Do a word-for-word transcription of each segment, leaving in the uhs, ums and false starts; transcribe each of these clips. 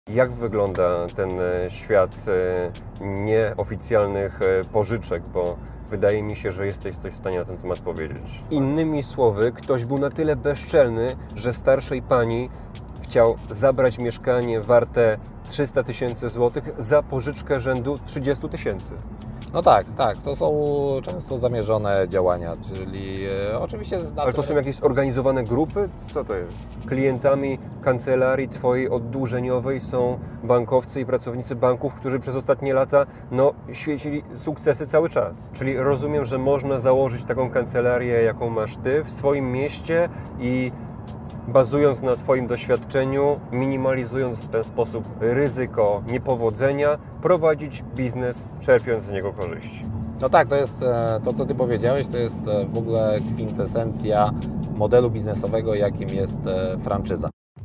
Jak wygląda ten świat nieoficjalnych pożyczek, bo wydaje mi się, że jesteś coś w stanie na ten temat powiedzieć. Innymi słowy, ktoś był na tyle bezczelny, że starszej pani chciał zabrać mieszkanie warte trzysta tysięcy złotych za pożyczkę rzędu trzydzieści tysięcy. No tak, tak, to są często zamierzone działania, czyli e, oczywiście... Ale to są jakieś zorganizowane grupy? Co to jest? Klientami kancelarii Twojej oddłużeniowej są bankowcy i pracownicy banków, którzy przez ostatnie lata no, świecili sukcesy cały czas. Czyli rozumiem, że można założyć taką kancelarię, jaką masz Ty w swoim mieście i bazując na Twoim doświadczeniu, minimalizując w ten sposób ryzyko niepowodzenia, prowadzić biznes, czerpiąc z niego korzyści. No tak, to jest to, co Ty powiedziałeś, to jest w ogóle kwintesencja modelu biznesowego, jakim jest franczyza.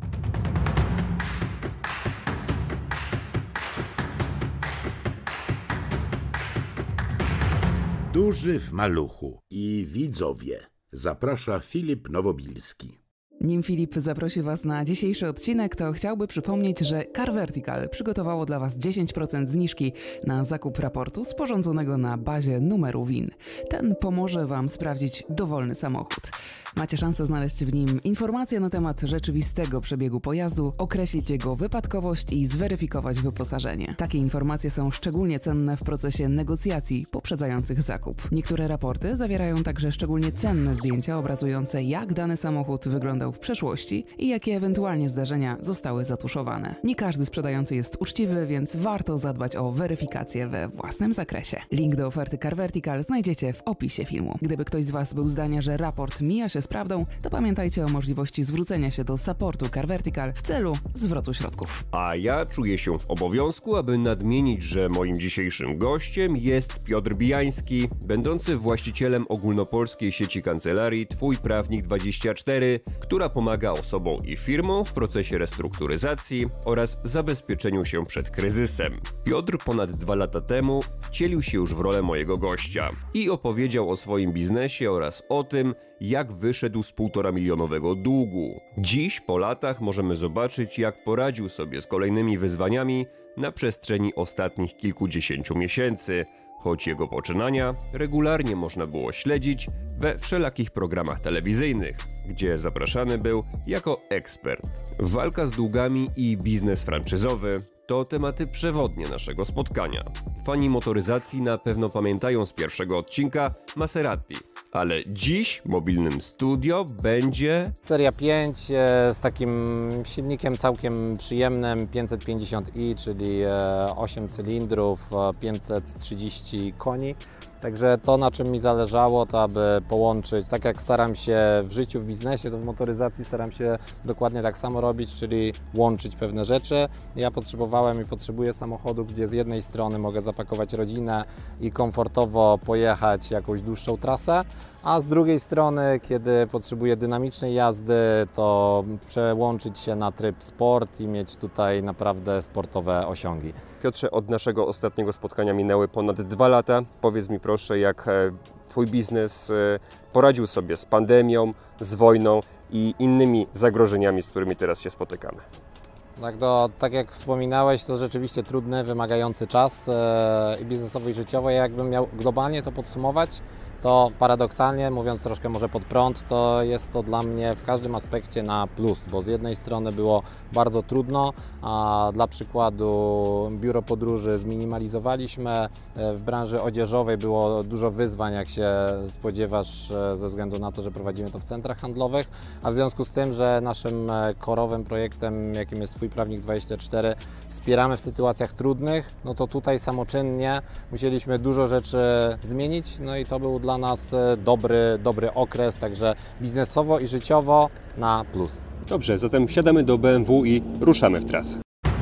Duży w maluchu i widzowie. Zaprasza Filip Nowobilski. Nim Filip zaprosi Was na dzisiejszy odcinek, to chciałby przypomnieć, że CarVertical przygotowało dla Was dziesięć procent zniżki na zakup raportu sporządzonego na bazie numeru V I N. Ten pomoże Wam sprawdzić dowolny samochód. Macie szansę znaleźć w nim informacje na temat rzeczywistego przebiegu pojazdu, określić jego wypadkowość i zweryfikować wyposażenie. Takie informacje są szczególnie cenne w procesie negocjacji poprzedzających zakup. Niektóre raporty zawierają także szczególnie cenne zdjęcia obrazujące, jak dany samochód wyglądał w przeszłości i jakie ewentualnie zdarzenia zostały zatuszowane. Nie każdy sprzedający jest uczciwy, więc warto zadbać o weryfikację we własnym zakresie. Link do oferty CarVertical znajdziecie w opisie filmu. Gdyby ktoś z Was był zdania, że raport mija się z prawdą, to pamiętajcie o możliwości zwrócenia się do supportu CarVertical w celu zwrotu środków. A ja czuję się w obowiązku, aby nadmienić, że moim dzisiejszym gościem jest Piotr Bijański, będący właścicielem ogólnopolskiej sieci kancelarii Twój Prawnik dwadzieścia cztery, która pomaga osobom i firmom w procesie restrukturyzacji oraz zabezpieczeniu się przed kryzysem. Piotr ponad dwa lata temu wcielił się już w rolę mojego gościa i opowiedział o swoim biznesie oraz o tym, jak wyszedł z półtora milionowego długu. Dziś, po latach, możemy zobaczyć, jak poradził sobie z kolejnymi wyzwaniami na przestrzeni ostatnich kilkudziesięciu miesięcy, choć jego poczynania regularnie można było śledzić we wszelakich programach telewizyjnych, gdzie zapraszany był jako ekspert. Walka z długami i biznes franczyzowy to tematy przewodnie naszego spotkania. Fani motoryzacji na pewno pamiętają z pierwszego odcinka Maserati, ale dziś w mobilnym studio będzie... Seria pięć e, z takim silnikiem całkiem przyjemnym, pięćset pięćdziesiąt i, czyli e, osiem cylindrów, e, pięćset trzydzieści koni. Także to, na czym mi zależało, to aby połączyć, tak jak staram się w życiu, w biznesie, to w motoryzacji staram się dokładnie tak samo robić, czyli łączyć pewne rzeczy. Ja potrzebowałem i potrzebuję samochodu, gdzie z jednej strony mogę zapakować rodzinę i komfortowo pojechać jakąś dłuższą trasę, a z drugiej strony, kiedy potrzebuję dynamicznej jazdy, to przełączyć się na tryb sport i mieć tutaj naprawdę sportowe osiągi. Piotrze, od naszego ostatniego spotkania minęły ponad dwa lata. Powiedz mi proszę, jak Twój biznes poradził sobie z pandemią, z wojną i innymi zagrożeniami, z którymi teraz się spotykamy. Tak, to, tak jak wspominałeś, to rzeczywiście trudny, wymagający czas e, i biznesowo i życiowo. Jakbym miał globalnie to podsumować, to paradoksalnie, mówiąc troszkę może pod prąd, to jest to dla mnie w każdym aspekcie na plus, bo z jednej strony było bardzo trudno, a dla przykładu biuro podróży zminimalizowaliśmy, w branży odzieżowej było dużo wyzwań, jak się spodziewasz, ze względu na to, że prowadzimy to w centrach handlowych, a w związku z tym, że naszym korowym projektem, jakim jest Twój Prawnik dwadzieścia cztery, wspieramy w sytuacjach trudnych, no to tutaj samoczynnie musieliśmy dużo rzeczy zmienić, no i to był dla nas dobry, dobry okres, także biznesowo i życiowo na plus. Dobrze, zatem wsiadamy do B M W i ruszamy w trasę.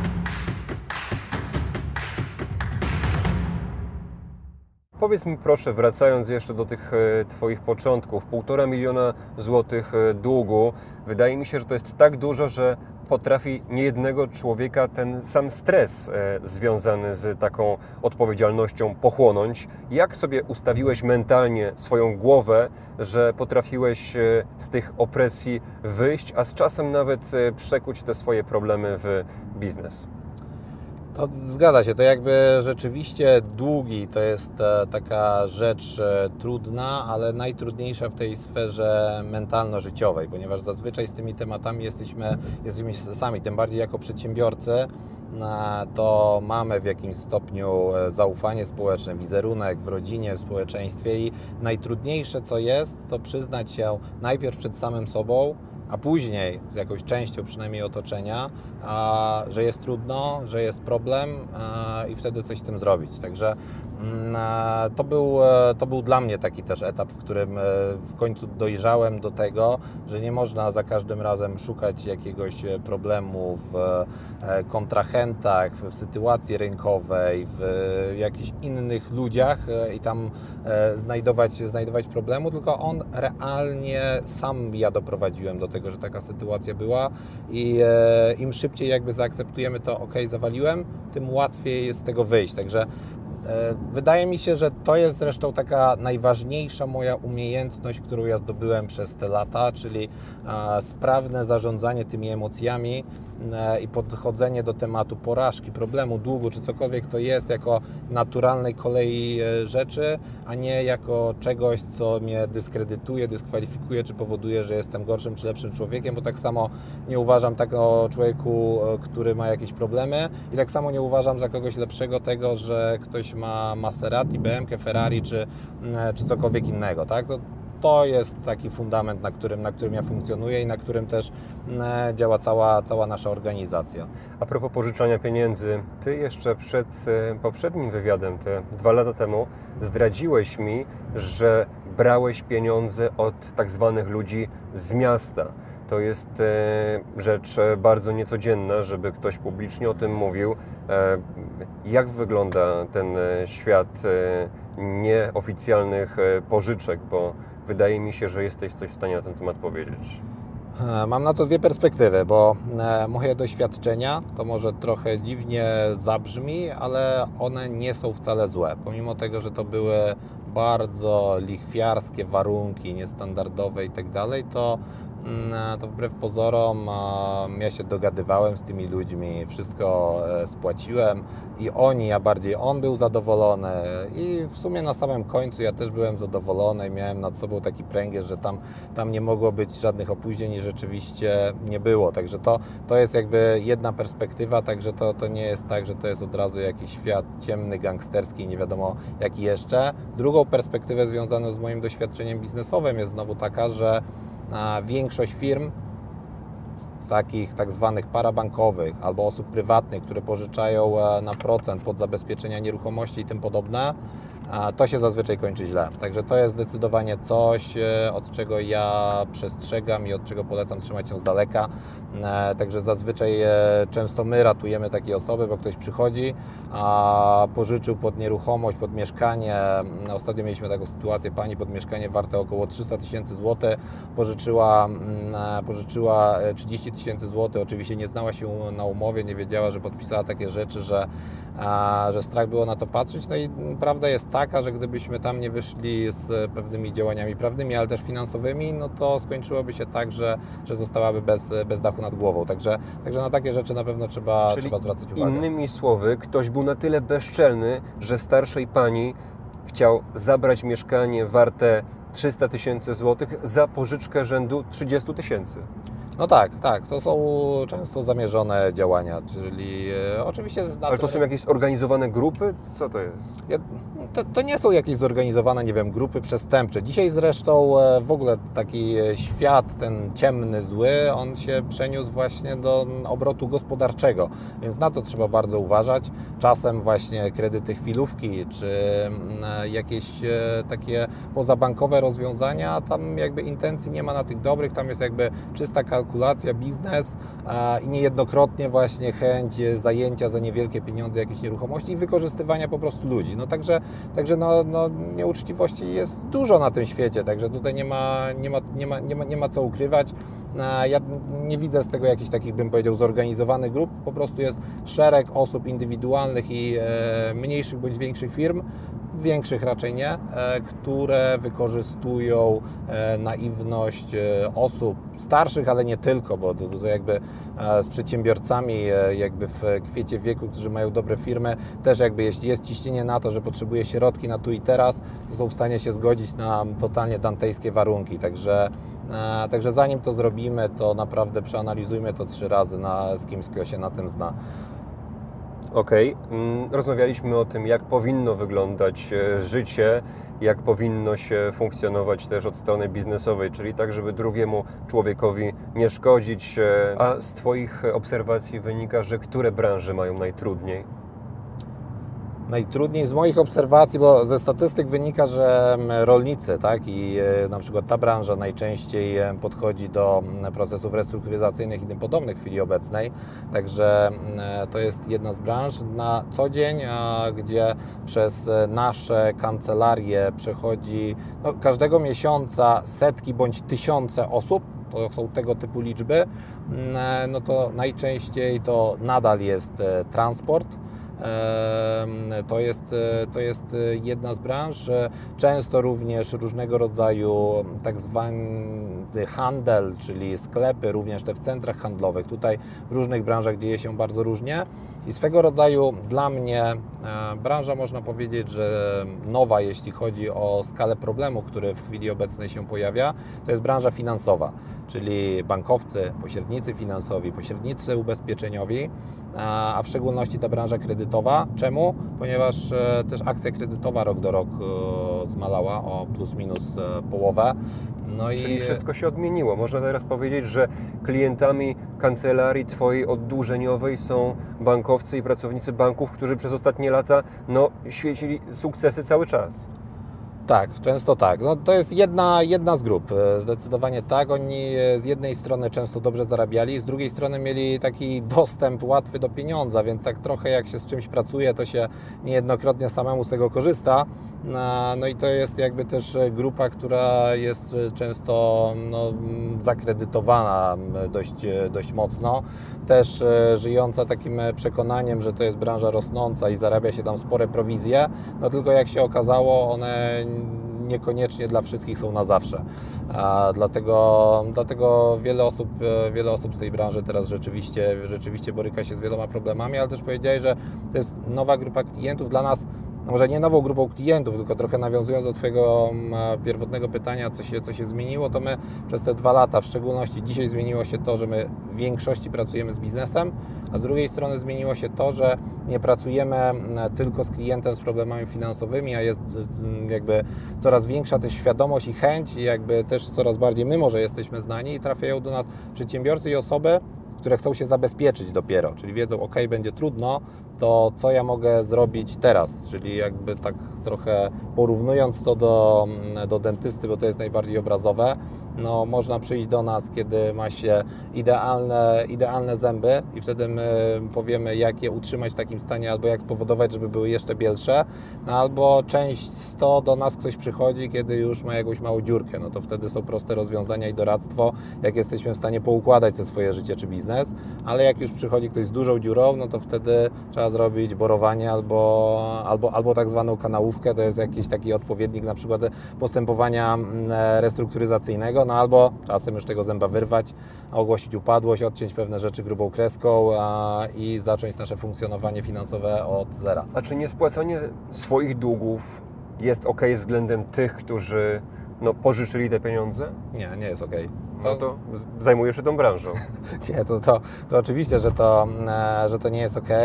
Powiedz mi proszę, wracając jeszcze do tych e, Twoich początków, półtora miliona złotych e, długu, wydaje mi się, że to jest tak dużo, że potrafi niejednego człowieka ten sam stres e, związany z taką odpowiedzialnością pochłonąć. Jak sobie ustawiłeś mentalnie swoją głowę, że potrafiłeś e, z tych opresji wyjść, a z czasem nawet e, przekuć te swoje problemy w biznes? To zgadza się, to jakby rzeczywiście długi to jest e, taka rzecz e, trudna, ale najtrudniejsza w tej sferze mentalno-życiowej, ponieważ zazwyczaj z tymi tematami jesteśmy, jesteśmy sami, tym bardziej jako przedsiębiorcy, e, to mamy w jakimś stopniu zaufanie społeczne, wizerunek w rodzinie, w społeczeństwie i najtrudniejsze co jest, to przyznać się najpierw przed samym sobą, a później z jakąś częścią przynajmniej otoczenia, a, że jest trudno, że jest problem a, i wtedy coś z tym zrobić. Także a, to, był, to był dla mnie taki też etap, w którym w końcu dojrzałem do tego, że nie można za każdym razem szukać jakiegoś problemu w kontrahentach, w sytuacji rynkowej, w jakichś innych ludziach i tam znajdować, znajdować problemu, tylko on realnie sam ja doprowadziłem do tego, że taka sytuacja była i e, im szybciej jakby zaakceptujemy to, ok, zawaliłem, tym łatwiej jest z tego wyjść. Także e, wydaje mi się, że to jest zresztą taka najważniejsza moja umiejętność, którą ja zdobyłem przez te lata, czyli e, sprawne zarządzanie tymi emocjami e, i podchodzenie do tematu porażki, problemu, długu, czy cokolwiek to jest, jako naturalnej kolei e, rzeczy, a nie jako czegoś, co mnie dyskredytuje, dyskwalifikuje, czy powoduje, że jestem gorszym czy lepszym człowiekiem, bo tak samo nie uważam tak o człowieku, który ma jakieś problemy i tak samo nie uważam za kogoś lepszego tego, że ktoś ma Maserati, B M K, Ferrari, czy, czy cokolwiek innego, tak? To, to jest taki fundament, na którym, na którym ja funkcjonuję i na którym też działa cała, cała nasza organizacja. A propos pożyczania pieniędzy, Ty jeszcze przed poprzednim wywiadem, te dwa lata temu, zdradziłeś mi, że brałeś pieniądze od tak zwanych ludzi z miasta. To jest rzecz bardzo niecodzienna, żeby ktoś publicznie o tym mówił. Jak wygląda ten świat nieoficjalnych pożyczek, bo wydaje mi się, że jesteś coś w stanie na ten temat powiedzieć. Mam na to dwie perspektywy, bo moje doświadczenia, to może trochę dziwnie zabrzmi, ale one nie są wcale złe. Pomimo tego, że to były bardzo lichwiarskie warunki, niestandardowe i tak dalej, to to wbrew pozorom ja się dogadywałem z tymi ludźmi, wszystko spłaciłem i oni, a bardziej on był zadowolony i w sumie na samym końcu ja też byłem zadowolony i miałem nad sobą taki pręgierz, że tam, tam nie mogło być żadnych opóźnień i rzeczywiście nie było. Także to, to jest jakby jedna perspektywa, także to, to nie jest tak, że to jest od razu jakiś świat ciemny, gangsterski i nie wiadomo jaki jeszcze. Drugą perspektywę związaną z moim doświadczeniem biznesowym jest znowu taka, że większość firm z takich tak zwanych parabankowych albo osób prywatnych, które pożyczają na procent pod zabezpieczenia nieruchomości i tym podobne, to się zazwyczaj kończy źle. Także to jest zdecydowanie coś, od czego ja przestrzegam i od czego polecam trzymać się z daleka. Także zazwyczaj często my ratujemy takie osoby, bo ktoś przychodzi, a pożyczył pod nieruchomość, pod mieszkanie. Ostatnio mieliśmy taką sytuację, pani pod mieszkanie warte około trzysta tysięcy złotych pożyczyła, pożyczyła trzydzieści tysięcy złotych. Oczywiście nie znała się na umowie, nie wiedziała, że podpisała takie rzeczy, że, że strach było na to patrzeć. No i prawda jest taka, że gdybyśmy tam nie wyszli z pewnymi działaniami prawnymi, ale też finansowymi, no to skończyłoby się tak, że, że zostałaby bez, bez dachu nad głową. Także, także na takie rzeczy na pewno trzeba, Czyli trzeba zwracać uwagę. Innymi słowy, ktoś był na tyle bezczelny, że starszej pani chciał zabrać mieszkanie warte trzysta tysięcy złotych za pożyczkę rzędu trzydzieści tysięcy. No tak, tak. To są często zamierzone działania, czyli e, oczywiście... Ale to są jakieś zorganizowane grupy? Co to jest? Ja, to, to nie są jakieś zorganizowane, nie wiem, grupy przestępcze. Dzisiaj zresztą e, w ogóle taki świat, ten ciemny, zły, on się przeniósł właśnie do obrotu gospodarczego, więc na to trzeba bardzo uważać. Czasem właśnie kredyty chwilówki, czy e, jakieś e, takie pozabankowe rozwiązania, tam jakby intencji nie ma na tych dobrych, tam jest jakby czysta kalkulacja, kalkulacja, biznes a, i niejednokrotnie właśnie chęć zajęcia za niewielkie pieniądze jakiejś nieruchomości i wykorzystywania po prostu ludzi. No także, także no, no, nieuczciwości jest dużo na tym świecie, także tutaj nie ma, nie ma, nie ma, nie ma, nie ma co ukrywać. A, ja nie widzę z tego jakichś takich, bym powiedział, zorganizowanych grup, po prostu jest szereg osób indywidualnych i e, mniejszych bądź większych firm, większych raczej nie, które wykorzystują naiwność osób starszych, ale nie tylko, bo to, to jakby z przedsiębiorcami jakby w kwiecie wieku, którzy mają dobre firmy, też jakby jeśli jest ciśnienie na to, że potrzebuje środki na tu i teraz, to są w stanie się zgodzić na totalnie dantejskie warunki, także Także zanim to zrobimy, to naprawdę przeanalizujmy to trzy razy na, z kimś, kto się na tym zna. Okej, okay. Rozmawialiśmy o tym, jak powinno wyglądać życie, jak powinno się funkcjonować też od strony biznesowej, czyli tak, żeby drugiemu człowiekowi nie szkodzić. A z Twoich obserwacji wynika, że które branże mają najtrudniej? Najtrudniej z moich obserwacji, bo ze statystyk wynika, że rolnicy, tak, i na przykład ta branża najczęściej podchodzi do procesów restrukturyzacyjnych i tym podobnych w chwili obecnej, także to jest jedna z branż na co dzień, gdzie przez nasze kancelarie przechodzi no, każdego miesiąca setki bądź tysiące osób. To są tego typu liczby, no to najczęściej to nadal jest transport. To jest, to jest jedna z branż. Często również różnego rodzaju tak zwany handel, czyli sklepy, również te w centrach handlowych. Tutaj w różnych branżach dzieje się bardzo różnie. I swego rodzaju dla mnie branża, można powiedzieć, że nowa, jeśli chodzi o skalę problemu, który w chwili obecnej się pojawia, to jest branża finansowa, czyli bankowcy, pośrednicy finansowi, pośrednicy ubezpieczeniowi, a w szczególności ta branża kredytowa. Czemu? Ponieważ też akcja kredytowa rok do roku zmalała o plus minus połowę. No Czyli i... wszystko się odmieniło. Można teraz powiedzieć, że klientami kancelarii Twojej oddłużeniowej są bankowcy i pracownicy banków, którzy przez ostatnie lata no, świecili sukcesy cały czas. Tak, często tak. No, to jest jedna, jedna z grup. Zdecydowanie tak. Oni z jednej strony często dobrze zarabiali, z drugiej strony mieli taki dostęp łatwy do pieniądza, więc tak trochę jak się z czymś pracuje, to się niejednokrotnie samemu z tego korzysta. No i to jest jakby też grupa, która jest często no, zakredytowana dość, dość mocno. Też żyjąca takim przekonaniem, że to jest branża rosnąca i zarabia się tam spore prowizje, no tylko jak się okazało, one niekoniecznie dla wszystkich są na zawsze. A dlatego, dlatego wiele osób, wiele osób z tej branży teraz rzeczywiście, rzeczywiście boryka się z wieloma problemami, ale też powiedziałeś, że to jest nowa grupa klientów dla nas. Może nie nową grupą klientów, tylko trochę nawiązując do Twojego pierwotnego pytania, co się, co się zmieniło, to my przez te dwa lata, w szczególności dzisiaj zmieniło się to, że my w większości pracujemy z biznesem, a z drugiej strony zmieniło się to, że nie pracujemy tylko z klientem z problemami finansowymi, a jest jakby coraz większa też świadomość i chęć i jakby też coraz bardziej my może jesteśmy znani i trafiają do nas przedsiębiorcy i osoby, które chcą się zabezpieczyć dopiero, czyli wiedzą, ok, będzie trudno, to co ja mogę zrobić teraz, czyli jakby tak trochę porównując to do, do dentysty, bo to jest najbardziej obrazowe, no można przyjść do nas, kiedy ma się idealne, idealne zęby i wtedy my powiemy, jak je utrzymać w takim stanie, albo jak spowodować, żeby były jeszcze bielsze, no albo część sto do nas ktoś przychodzi, kiedy już ma jakąś małą dziurkę, no to wtedy są proste rozwiązania i doradztwo, jak jesteśmy w stanie poukładać te swoje życie czy biznes, ale jak już przychodzi ktoś z dużą dziurą, no to wtedy trzeba zrobić borowanie albo, albo, albo tak zwaną kanałówkę, to jest jakiś taki odpowiednik na przykład postępowania restrukturyzacyjnego, no albo czasem już tego zęba wyrwać, ogłosić upadłość, odciąć pewne rzeczy grubą kreską a, i zacząć nasze funkcjonowanie finansowe od zera. A czy niespłacanie swoich długów jest ok względem tych, którzy no, pożyczyli te pieniądze? Nie, nie jest ok. No to zajmujesz się tą branżą. Nie, to, to, to oczywiście, że to, że to nie jest ok.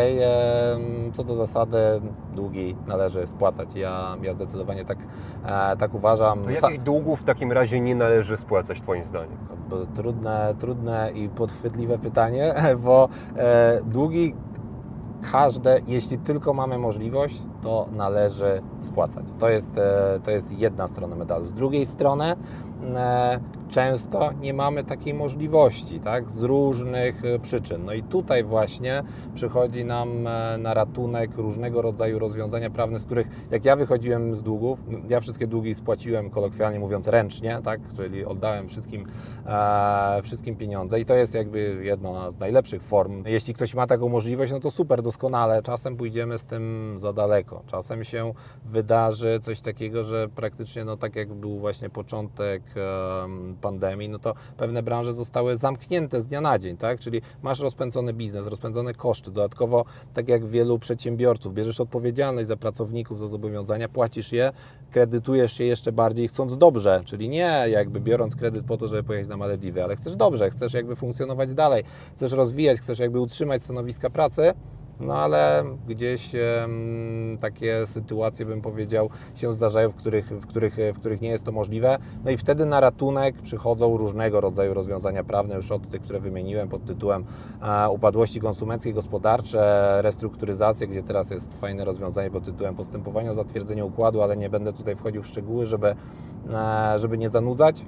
Co do zasady, długi należy spłacać. Ja, ja zdecydowanie tak, tak uważam. To jakich długów w takim razie nie należy spłacać Twoim zdaniem? Trudne, trudne i podchwytliwe pytanie, bo długi każde, jeśli tylko mamy możliwość, to należy spłacać. To jest, to jest jedna strona medalu. Z drugiej strony często nie mamy takiej możliwości, tak, z różnych przyczyn. No i tutaj właśnie przychodzi nam na ratunek różnego rodzaju rozwiązania prawne, z których jak ja wychodziłem z długów, ja wszystkie długi spłaciłem, kolokwialnie mówiąc, ręcznie, tak, czyli oddałem wszystkim, e, wszystkim pieniądze i to jest jakby jedna z najlepszych form. Jeśli ktoś ma taką możliwość, no to super, doskonale. Czasem pójdziemy z tym za daleko. Czasem się wydarzy coś takiego, że praktycznie, no tak jak był właśnie początek e, pandemii, no to pewne branże zostały zamknięte z dnia na dzień, tak? Czyli masz rozpędzony biznes, rozpędzone koszty, dodatkowo, tak jak wielu przedsiębiorców, bierzesz odpowiedzialność za pracowników, za zobowiązania, płacisz je, kredytujesz się jeszcze bardziej chcąc dobrze, czyli nie jakby biorąc kredyt po to, żeby pojechać na Malediwy, ale chcesz dobrze, chcesz jakby funkcjonować dalej, chcesz rozwijać, chcesz jakby utrzymać stanowiska pracy. No ale gdzieś um, takie sytuacje, bym powiedział, się zdarzają, w których, w, których, w których nie jest to możliwe. No i wtedy na ratunek przychodzą różnego rodzaju rozwiązania prawne, już od tych, które wymieniłem pod tytułem e, upadłości konsumenckie, gospodarcze, restrukturyzacje, gdzie teraz jest fajne rozwiązanie pod tytułem postępowania o zatwierdzenie układu, ale nie będę tutaj wchodził w szczegóły, żeby, e, żeby nie zanudzać.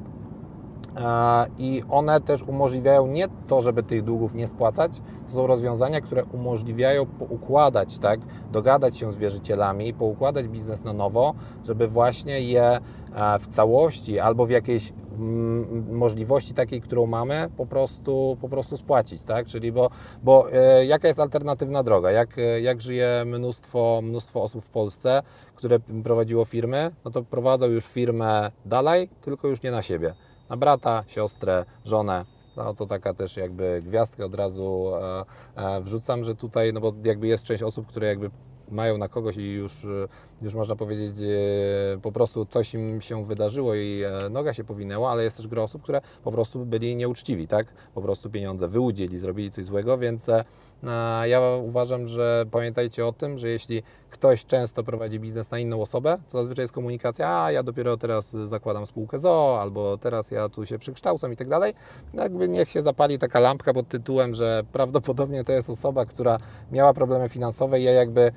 I one też umożliwiają nie to, żeby tych długów nie spłacać, to są rozwiązania, które umożliwiają poukładać, tak, dogadać się z wierzycielami, poukładać biznes na nowo, żeby właśnie je w całości albo w jakiejś możliwości takiej, którą mamy, po prostu, po prostu spłacić, tak? Czyli bo, bo e, jaka jest alternatywna droga? Jak, jak żyje mnóstwo, mnóstwo osób w Polsce, które prowadziło firmy, no to prowadzą już firmę dalej, tylko już nie na siebie. Na brata, siostrę, żonę. No to taka też jakby gwiazdkę od razu e, e, wrzucam, że tutaj, no bo jakby jest część osób, które jakby mają na kogoś i już, już można powiedzieć, po prostu coś im się wydarzyło i noga się powinęła, ale jest też gro osób, które po prostu byli nieuczciwi, tak? Po prostu pieniądze wyłudzili, zrobili coś złego, więc ja uważam, że pamiętajcie o tym, że jeśli ktoś często prowadzi biznes na inną osobę, to zazwyczaj jest komunikacja, a ja dopiero teraz zakładam spółkę z o o, albo teraz ja tu się przykształcam i tak dalej. Jakby niech się zapali taka lampka pod tytułem, że prawdopodobnie to jest osoba, która miała problemy finansowe i ja jakby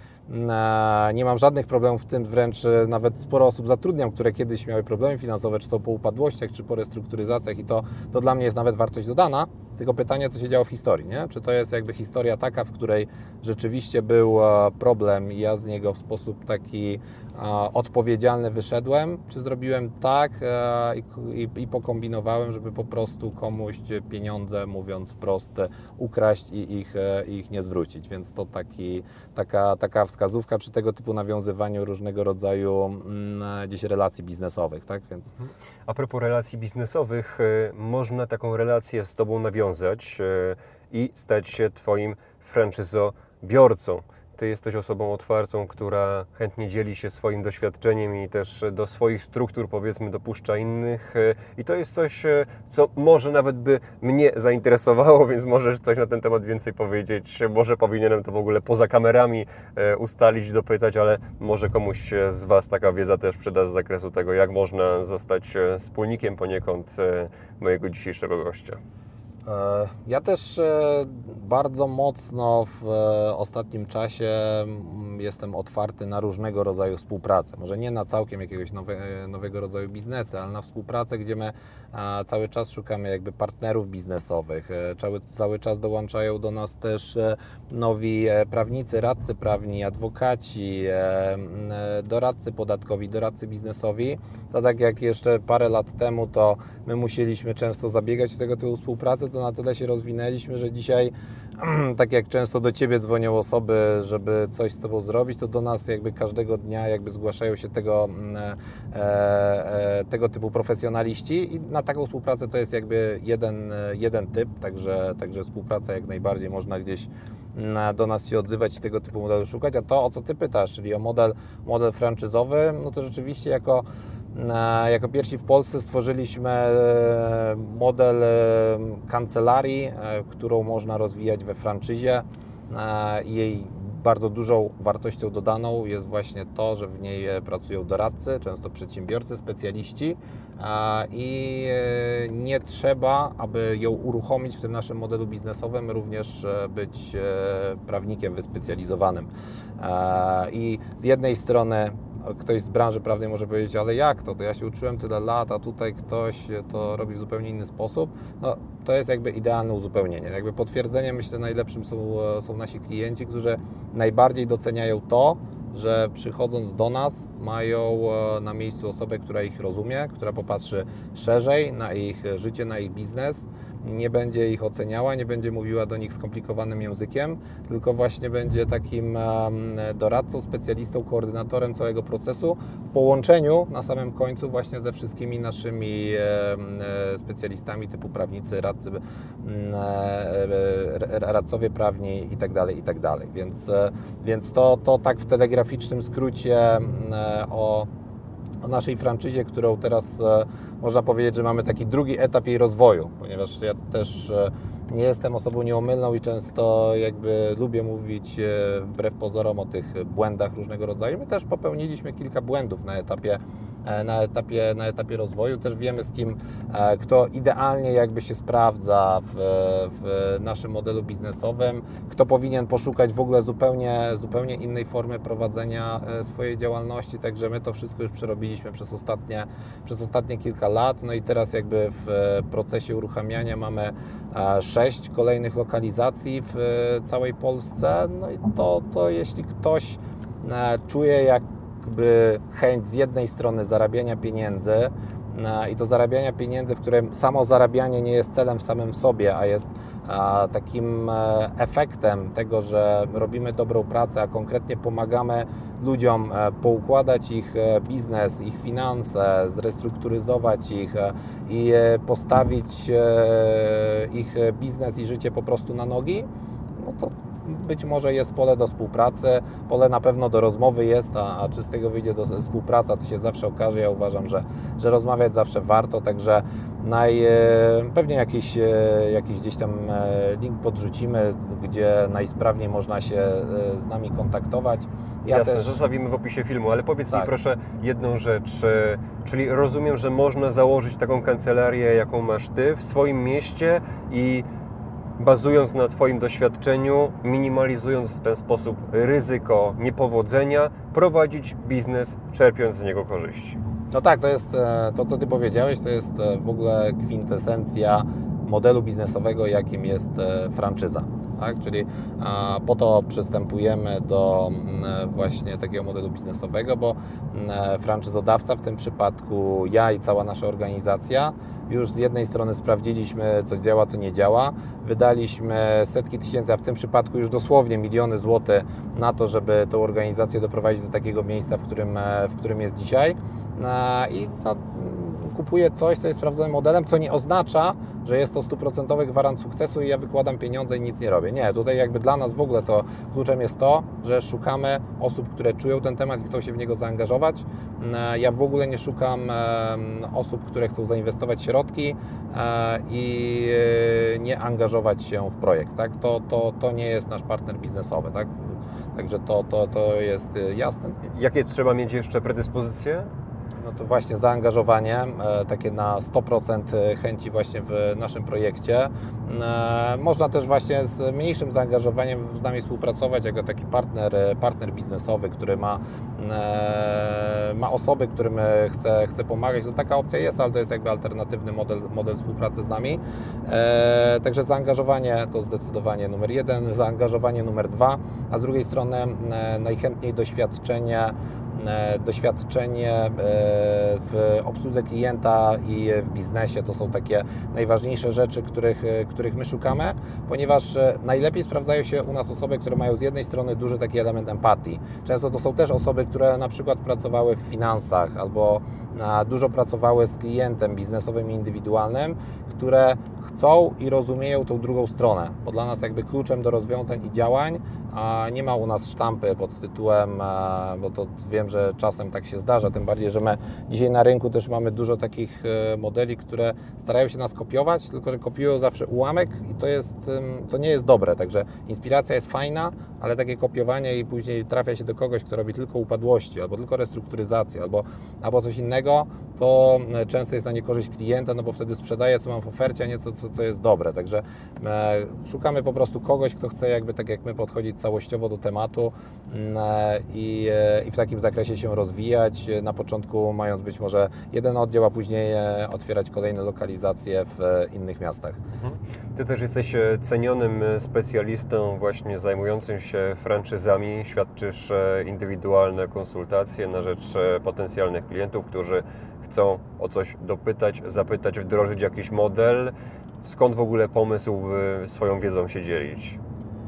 nie mam żadnych problemów w tym, wręcz nawet sporo osób zatrudniam, które kiedyś miały problemy finansowe, czy są po upadłościach, czy po restrukturyzacjach i to, to dla mnie jest nawet wartość dodana. Tylko pytanie, co się działo w historii, nie? Czy to jest jakby historia taka, w której rzeczywiście był problem i ja z niego w sposób taki odpowiedzialny wyszedłem, czy zrobiłem tak i, i, i pokombinowałem, żeby po prostu komuś pieniądze, mówiąc wprost, ukraść i ich, ich nie zwrócić. Więc to taki, taka, taka wskazówka przy tego typu nawiązywaniu różnego rodzaju mm, gdzieś relacji biznesowych, tak? Więc... A propos relacji biznesowych, można taką relację z Tobą nawiązać i stać się Twoim franczyzobiorcą. Ty jesteś osobą otwartą, która chętnie dzieli się swoim doświadczeniem i też do swoich struktur, powiedzmy, dopuszcza innych. I to jest coś, co może nawet by mnie zainteresowało, więc możesz coś na ten temat więcej powiedzieć. Może powinienem to w ogóle poza kamerami ustalić, dopytać, ale może komuś z Was taka wiedza też przyda z zakresu tego, jak można zostać wspólnikiem poniekąd mojego dzisiejszego gościa. Ja też bardzo mocno w ostatnim czasie jestem otwarty na różnego rodzaju współpracę. Może nie na całkiem jakiegoś nowe, nowego rodzaju biznesu, ale na współpracę, gdzie my cały czas szukamy jakby partnerów biznesowych. Cały, cały czas dołączają do nas też nowi prawnicy, radcy prawni, adwokaci, doradcy podatkowi, doradcy biznesowi. To tak jak jeszcze parę lat temu, to my musieliśmy często zabiegać o tego typu współpracę, to na tyle się rozwinęliśmy, że dzisiaj, tak jak często do Ciebie dzwonią osoby, żeby coś z Tobą zrobić, to do nas jakby każdego dnia jakby zgłaszają się tego, e, e, tego typu profesjonaliści i na taką współpracę to jest jakby jeden, jeden typ, także, także współpraca jak najbardziej można gdzieś do nas się odzywać i tego typu modelu szukać, a to, o co Ty pytasz, czyli o model, model franczyzowy, no to rzeczywiście jako Jako pierwsi w Polsce stworzyliśmy model kancelarii, którą można rozwijać we franczyzie. Jej bardzo dużą wartością dodaną jest właśnie to, że w niej pracują doradcy, często przedsiębiorcy, specjaliści i nie trzeba, aby ją uruchomić w tym naszym modelu biznesowym, również być prawnikiem wyspecjalizowanym. I z jednej strony ktoś z branży prawnej może powiedzieć, ale jak to? To ja się uczyłem tyle lat, a tutaj ktoś to robi w zupełnie inny sposób. No, to jest jakby idealne uzupełnienie. Jakby potwierdzeniem, myślę, najlepszym są, są nasi klienci, którzy najbardziej doceniają to, że przychodząc do nas mają na miejscu osobę, która ich rozumie, która popatrzy szerzej na ich życie, na ich biznes, nie będzie ich oceniała, nie będzie mówiła do nich skomplikowanym językiem, tylko właśnie będzie takim doradcą, specjalistą, koordynatorem całego procesu w połączeniu na samym końcu właśnie ze wszystkimi naszymi specjalistami typu prawnicy, radcy, radcowie prawni itd., itd. Więc, więc to, to tak w telegraficznym skrócie o o naszej franczyzie, którą teraz e, można powiedzieć, że mamy taki drugi etap jej rozwoju, ponieważ ja też e, nie jestem osobą nieomylną i często jakby lubię mówić e, wbrew pozorom o tych błędach różnego rodzaju. My też popełniliśmy kilka błędów na etapie, e, na etapie, na etapie rozwoju. Też wiemy, z kim, e, kto idealnie jakby się sprawdza w, w naszym modelu biznesowym, kto powinien poszukać w ogóle zupełnie, zupełnie innej formy prowadzenia e, swojej działalności. Także my to wszystko już przerobiliśmy przez ostatnie, przez ostatnie kilka lat. No i teraz jakby w procesie uruchamiania mamy sześć kolejnych lokalizacji w całej Polsce. No i to, to jeśli ktoś czuje jakby chęć z jednej strony zarabiania pieniędzy i to zarabiania pieniędzy, w którym samo zarabianie nie jest celem w samym w sobie, a jest takim efektem tego, że robimy dobrą pracę, a konkretnie pomagamy ludziom poukładać ich biznes, ich finanse, zrestrukturyzować ich i postawić ich biznes i życie po prostu na nogi, no to być może jest pole do współpracy, pole na pewno do rozmowy jest, a, a czy z tego wyjdzie do współpraca, to się zawsze okaże. Ja uważam, że, że rozmawiać zawsze warto, także naj, pewnie jakiś, jakiś gdzieś tam link podrzucimy, gdzie najsprawniej można się z nami kontaktować. Ja Jasne, też... zostawimy w opisie filmu, ale powiedz tak. mi proszę jedną rzecz, czyli rozumiem, że można założyć taką kancelarię, jaką masz Ty w swoim mieście i bazując na Twoim doświadczeniu, minimalizując w ten sposób ryzyko niepowodzenia, prowadzić biznes, czerpiąc z niego korzyści. No tak, to jest to, co Ty powiedziałeś, to jest w ogóle kwintesencja modelu biznesowego, jakim jest franczyza. Tak? Czyli a, po to przystępujemy do m, właśnie takiego modelu biznesowego, bo m, franczyzodawca, w tym przypadku ja i cała nasza organizacja, już z jednej strony sprawdziliśmy, co działa, co nie działa, wydaliśmy setki tysięcy, a w tym przypadku już dosłownie miliony złotych na to, żeby tę organizację doprowadzić do takiego miejsca, w którym, w którym jest dzisiaj. I no, kupuję coś, co jest sprawdzonym modelem, co nie oznacza, że jest to stuprocentowy gwarant sukcesu i ja wykładam pieniądze i nic nie robię. Nie, tutaj jakby dla nas w ogóle to kluczem jest to, że szukamy osób, które czują ten temat i chcą się w niego zaangażować. Ja w ogóle nie szukam osób, które chcą zainwestować środki i nie angażować się w projekt. Tak? To, to, to nie jest nasz partner biznesowy. Tak? Także to, to, to jest jasne. Jakie trzeba mieć jeszcze predyspozycje? No to właśnie zaangażowanie, takie na sto procent chęci właśnie w naszym projekcie. Można też właśnie z mniejszym zaangażowaniem z nami współpracować jako taki partner, partner biznesowy, który ma, ma osoby, którym chce, chce pomagać. To taka opcja jest, ale to jest jakby alternatywny model, model współpracy z nami. Także zaangażowanie to zdecydowanie numer jeden, zaangażowanie numer dwa, a z drugiej strony najchętniej doświadczenie doświadczenie w obsłudze klienta i w biznesie to są takie najważniejsze rzeczy, których, których my szukamy, ponieważ najlepiej sprawdzają się u nas osoby, które mają z jednej strony duży taki element empatii. Często to są też osoby, które na przykład pracowały w finansach albo dużo pracowały z klientem biznesowym i indywidualnym, które chcą i rozumieją tą drugą stronę, bo dla nas jakby kluczem do rozwiązań i działań nie ma u nas sztampy pod tytułem, bo to wiem, że czasem tak się zdarza, tym bardziej, że my dzisiaj na rynku też mamy dużo takich modeli, które starają się nas kopiować, tylko że kopiują zawsze ułamek i to jest, to nie jest dobre, także inspiracja jest fajna, ale takie kopiowanie i później trafia się do kogoś, kto robi tylko upadłości, albo tylko restrukturyzację, albo, albo coś innego, to często jest na niekorzyść klienta, no bo wtedy sprzedaję, co mam w ofercie, a nie co, co, co jest dobre. Także e, szukamy po prostu kogoś, kto chce jakby tak jak my podchodzić całościowo do tematu e, i, e, i w takim zakresie się rozwijać. Na początku mając być może jeden oddział, a później e, otwierać kolejne lokalizacje w e, innych miastach. Ty też jesteś cenionym specjalistą właśnie zajmującym się franczyzami. Świadczysz indywidualne konsultacje na rzecz potencjalnych klientów, którzy chcą o coś dopytać, zapytać, wdrożyć jakiś model. Skąd w ogóle pomysł, by swoją wiedzą się dzielić?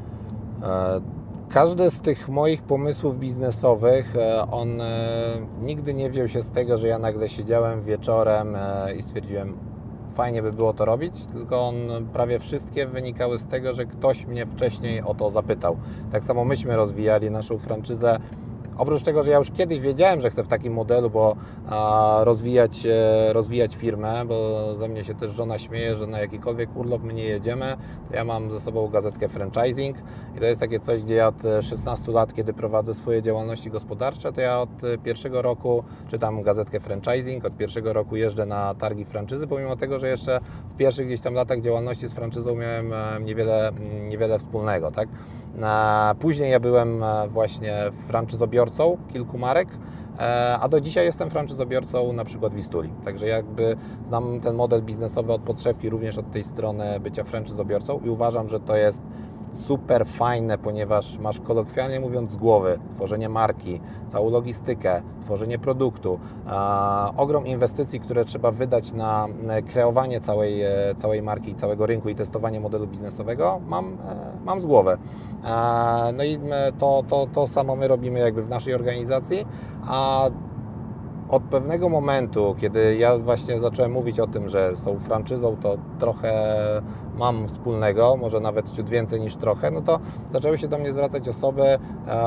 Każdy z tych moich pomysłów biznesowych, on nigdy nie wziął się z tego, że ja nagle siedziałem wieczorem i stwierdziłem, fajnie by było to robić, tylko on prawie wszystkie wynikały z tego, że ktoś mnie wcześniej o to zapytał. Tak samo myśmy rozwijali naszą franczyzę. Oprócz tego, że ja już kiedyś wiedziałem, że chcę w takim modelu, bo a, rozwijać, e, rozwijać firmę, bo ze mnie się też żona śmieje, że na jakikolwiek urlop my nie jedziemy, to ja mam ze sobą gazetkę franchising i to jest takie coś, gdzie ja od szesnastu lat, kiedy prowadzę swoje działalności gospodarcze, to ja od pierwszego roku czytam gazetkę franchising, od pierwszego roku jeżdżę na targi franczyzy, pomimo tego, że jeszcze w pierwszych gdzieś tam latach działalności z franczyzą miałem niewiele, niewiele wspólnego, tak? Później ja byłem właśnie franczyzobiorcą kilku marek, a do dzisiaj jestem franczyzobiorcą na przykład Wistuli. Także jakby znam ten model biznesowy od podszewki, również od tej strony bycia franczyzobiorcą i uważam, że to jest super fajne, ponieważ masz kolokwialnie mówiąc z głowy tworzenie marki, całą logistykę, tworzenie produktu, a, ogrom inwestycji, które trzeba wydać na kreowanie całej, całej marki, całego rynku i testowanie modelu biznesowego, mam, mam z głowy. A, no i to, to, to samo my robimy jakby w naszej organizacji, a od pewnego momentu, kiedy ja właśnie zacząłem mówić o tym, że z tą franczyzą to trochę mam wspólnego, może nawet ciut więcej niż trochę, no to zaczęły się do mnie zwracać osoby e,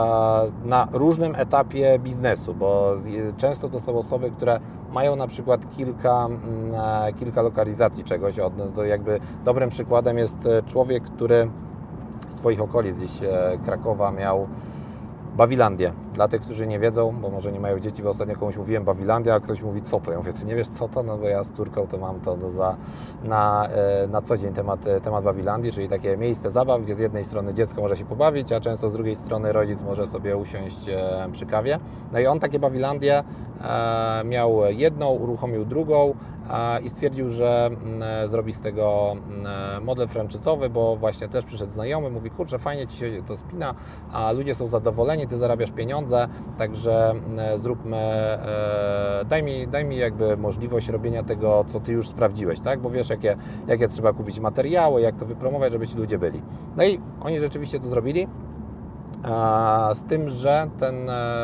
na różnym etapie biznesu, bo z, często to są osoby, które mają na przykład kilka, e, kilka lokalizacji czegoś. O, no to jakby dobrym przykładem jest człowiek, który z swoich okolic, gdzieś e, Krakowa miał Bawilandię. Dla tych, którzy nie wiedzą, bo może nie mają dzieci, bo ostatnio komuś mówiłem Bawilandia, a ktoś mówi co to? Ja mówię, ty nie wiesz co to? No bo ja z córką to mam to za, na, na co dzień temat, temat Bawilandii, czyli takie miejsce zabaw, gdzie z jednej strony dziecko może się pobawić, a często z drugiej strony rodzic może sobie usiąść przy kawie. No i on takie Bawilandie miał jedną, uruchomił drugą i stwierdził, że zrobi z tego model franczyzowy, bo właśnie też przyszedł znajomy, mówi, kurczę, fajnie Ci się to spina, a ludzie są zadowoleni, Ty zarabiasz pieniądze, także zróbmy, daj mi, daj mi jakby możliwość robienia tego, co Ty już sprawdziłeś, tak? Bo wiesz, jakie, jakie trzeba kupić materiały, jak to wypromować, żeby Ci ludzie byli. No i oni rzeczywiście to zrobili, z tym, że ten,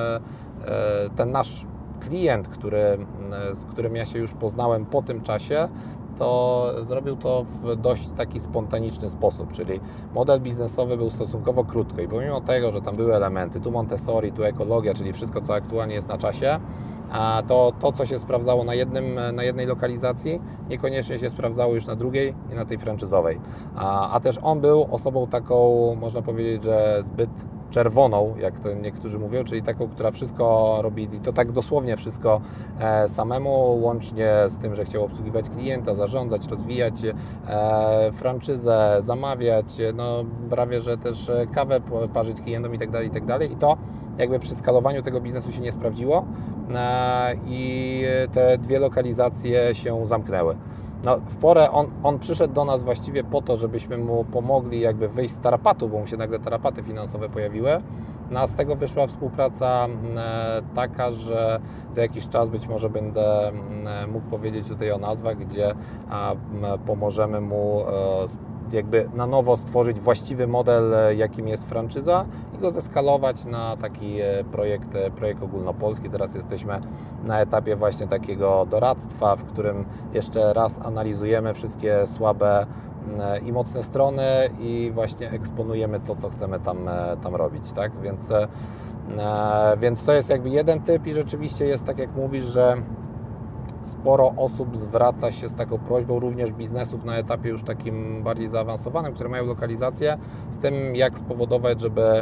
ten nasz klient, który, z którym ja się już poznałem po tym czasie, to zrobił to w dość taki spontaniczny sposób, czyli model biznesowy był stosunkowo krótko i pomimo tego, że tam były elementy, tu Montessori, tu ekologia, czyli wszystko, co aktualnie jest na czasie, a to, to co się sprawdzało na, jednym, na jednej lokalizacji, niekoniecznie się sprawdzało już na drugiej i na tej franczyzowej. A, a też on był osobą taką, można powiedzieć, że zbyt czerwoną, jak to niektórzy mówią, czyli taką, która wszystko robi i to tak dosłownie wszystko e, samemu, łącznie z tym, że chciał obsługiwać klienta, zarządzać, rozwijać e, franczyzę, zamawiać, no prawie, że też kawę parzyć klientom i tak dalej, i tak dalej. I to jakby przy skalowaniu tego biznesu się nie sprawdziło e, i te dwie lokalizacje się zamknęły. No, w porę on, on przyszedł do nas właściwie po to, żebyśmy mu pomogli jakby wyjść z tarapatu, bo mu się nagle tarapaty finansowe pojawiły. No, a z tego wyszła współpraca e, taka, że za jakiś czas być może będę e, mógł powiedzieć tutaj o nazwach, gdzie a, m, pomożemy mu e, jakby na nowo stworzyć właściwy model, jakim jest franczyza i go zeskalować na taki projekt, projekt ogólnopolski. Teraz jesteśmy na etapie właśnie takiego doradztwa, w którym jeszcze raz analizujemy wszystkie słabe i mocne strony i właśnie eksponujemy to, co chcemy tam, tam robić, tak? Więc E, więc to jest jakby jeden typ i rzeczywiście jest tak jak mówisz, że sporo osób zwraca się z taką prośbą, również biznesów na etapie już takim bardziej zaawansowanym, które mają lokalizację, z tym jak spowodować, żeby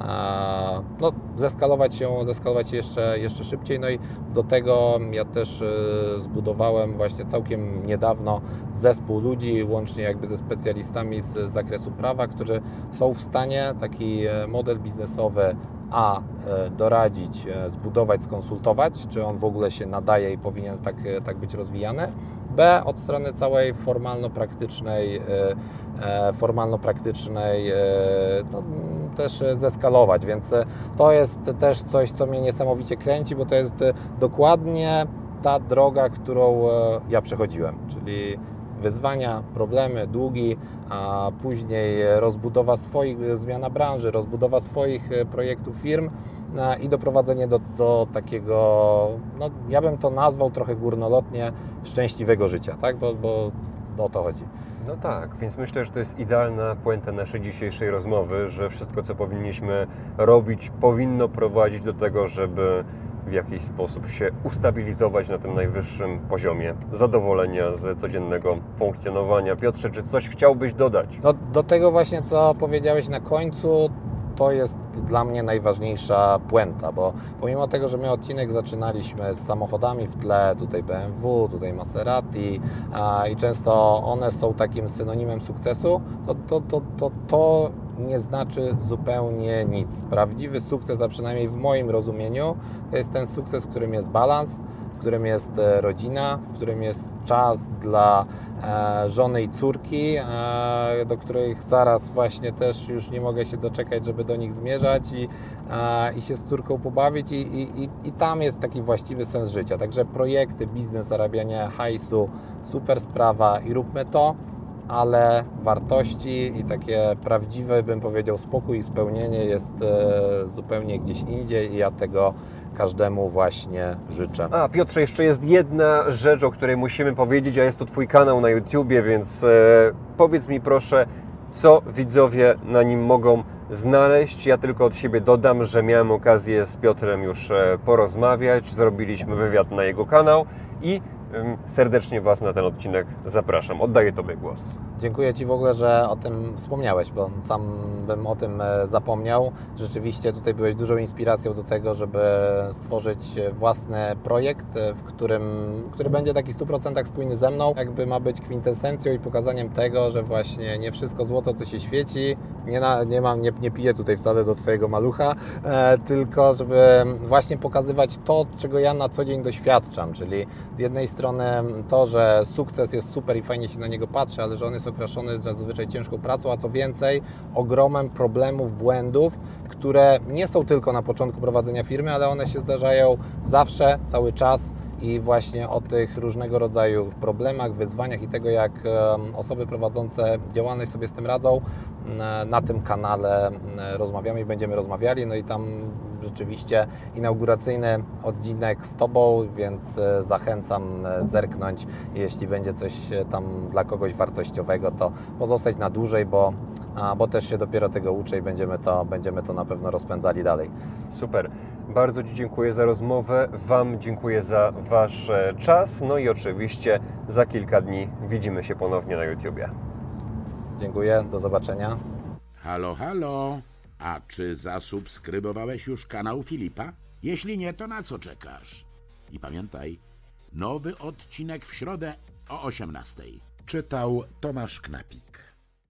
no, zeskalować się, zeskalować się jeszcze, jeszcze szybciej. No i do tego ja też zbudowałem właśnie całkiem niedawno zespół ludzi, łącznie jakby ze specjalistami z zakresu prawa, którzy są w stanie taki model biznesowy A doradzić, zbudować, skonsultować, czy on w ogóle się nadaje i powinien tak, tak być rozwijany. B, od strony całej formalno-praktycznej, formalno-praktycznej no, też zeskalować, więc to jest też coś, co mnie niesamowicie kręci, bo to jest dokładnie ta droga, którą ja przechodziłem, czyli wyzwania, problemy, długi, a później rozbudowa swoich, zmiana branży, rozbudowa swoich projektów, firm i doprowadzenie do, do takiego, no ja bym to nazwał trochę górnolotnie, szczęśliwego życia, tak? Bo, bo o to chodzi. No tak, więc myślę, że to jest idealna puenta naszej dzisiejszej rozmowy, że wszystko, co powinniśmy robić, powinno prowadzić do tego, żeby w jakiś sposób się ustabilizować na tym najwyższym poziomie zadowolenia z codziennego funkcjonowania. Piotrze, czy coś chciałbyś dodać? No, do tego właśnie, co powiedziałeś na końcu, to jest dla mnie najważniejsza puenta, bo pomimo tego, że my odcinek zaczynaliśmy z samochodami w tle, tutaj B M W, tutaj Maserati a, i często one są takim synonimem sukcesu, to to, to, to, to nie znaczy zupełnie nic. Prawdziwy sukces, a przynajmniej w moim rozumieniu, to jest ten sukces, w którym jest balans, w którym jest rodzina, w którym jest czas dla e, żony i córki, e, do których zaraz właśnie też już nie mogę się doczekać, żeby do nich zmierzać i, e, i się z córką pobawić i, i, i, i tam jest taki właściwy sens życia. Także projekty, biznes, zarabianie hajsu, super sprawa i róbmy to, ale wartości i takie prawdziwe, bym powiedział, spokój i spełnienie jest e, zupełnie gdzieś indziej i ja tego każdemu właśnie życzę. A Piotrze, jeszcze jest jedna rzecz, o której musimy powiedzieć, a jest to Twój kanał na YouTubie, więc e, powiedz mi proszę, co widzowie na nim mogą znaleźć. Ja tylko od siebie dodam, że miałem okazję z Piotrem już e, porozmawiać, zrobiliśmy wywiad na jego kanał i serdecznie Was na ten odcinek zapraszam. Oddaję Tobie głos. Dziękuję Ci w ogóle, że o tym wspomniałeś, bo sam bym o tym zapomniał. Rzeczywiście tutaj byłeś dużą inspiracją do tego, żeby stworzyć własny projekt, w którym, który będzie taki w stu procentach spójny ze mną. Jakby ma być kwintesencją i pokazaniem tego, że właśnie nie wszystko złoto, co się świeci. Nie, na, nie, mam, nie, nie piję tutaj wcale do Twojego malucha, e, tylko żeby właśnie pokazywać to, czego ja na co dzień doświadczam, czyli z jednej strony to, że sukces jest super i fajnie się na niego patrzy, ale że on jest okraszony zazwyczaj ciężką pracą, a co więcej, ogromem problemów, błędów, które nie są tylko na początku prowadzenia firmy, ale one się zdarzają zawsze, cały czas i właśnie o tych różnego rodzaju problemach, wyzwaniach i tego, jak osoby prowadzące działalność sobie z tym radzą, na tym kanale rozmawiamy i będziemy rozmawiali, no i tam rzeczywiście inauguracyjny odcinek z Tobą, więc zachęcam zerknąć, jeśli będzie coś tam dla kogoś wartościowego, to pozostać na dłużej, bo, bo też się dopiero tego uczę i będziemy to, będziemy to na pewno rozpędzali dalej. Super. Bardzo Ci dziękuję za rozmowę, Wam dziękuję za Wasz czas, no i oczywiście za kilka dni widzimy się ponownie na YouTubie. Dziękuję, do zobaczenia. Halo, halo. A czy zasubskrybowałeś już kanał Filipa? Jeśli nie, to na co czekasz? I pamiętaj, nowy odcinek w środę o osiemnastej. Czytał Tomasz Knapik.